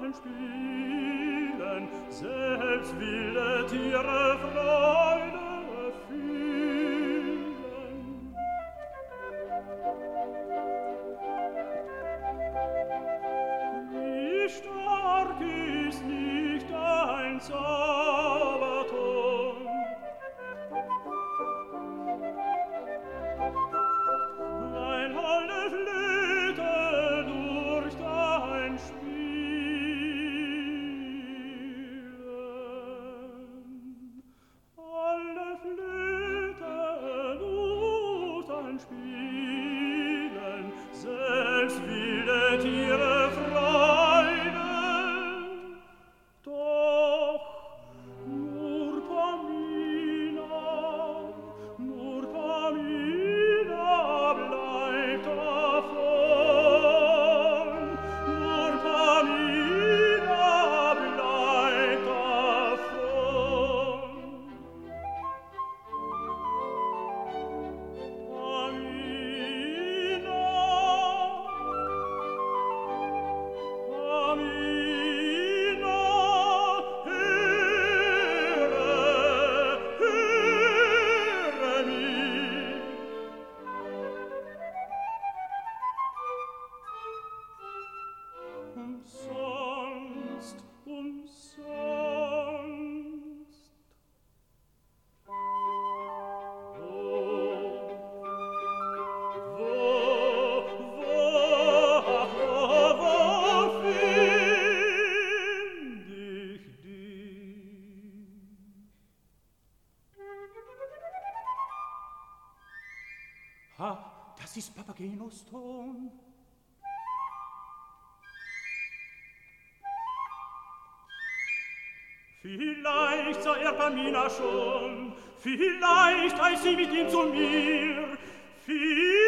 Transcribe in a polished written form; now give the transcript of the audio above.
Freuden spielen, selbst wilde Tiere Freude fühlen. Wie stark ist nicht ein Zauberton, ein holde Flöte durch dein Spielen. Holde Flöte durch dein Spielen, selbst wilde Tiere Freude. Doch nur Pamina bleibt davon, nur Pamina bleibt davon. Pamina, Pamina, höre mich. Umsonst, umsonst. Wo find ich dich? Ha, das ist Papagenos Ton. Vielleicht sah Pamina schon, vielleicht eilt sie mit ihm zu mir, vielleicht